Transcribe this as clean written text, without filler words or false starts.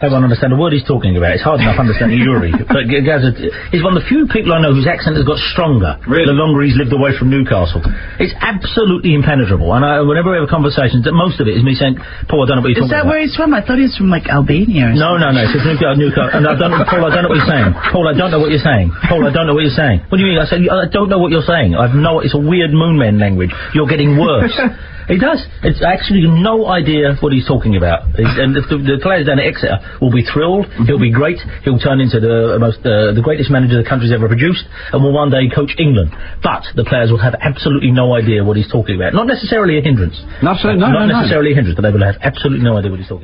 Everyone understand the word he's talking about. It's hard enough understanding Yuri. But Gazza, he's one of the few people I know whose accent has got stronger the longer he's lived away from Newcastle. It's absolutely impenetrable. And whenever we have conversations, most of it is me saying, Paul, I don't know what you're talking about. Is that where he's from? I thought he was from, like, Albania or something. No. It's Newcastle. And Paul, I don't know what you're saying. Paul, I don't know what you're saying. Paul, I don't know what you're saying. What do you mean? I said, I don't know what you're saying. It's a weird moonman language. You're getting worse. He does. It's actually no idea what he's talking about. And the players down at Exeter will be thrilled. He'll be great. He'll turn into the greatest manager the country's ever produced, and will one day coach England. But the players will have absolutely no idea what he's talking about. Not necessarily a hindrance. Not necessarily a hindrance, but they will have absolutely no idea what he's talking about.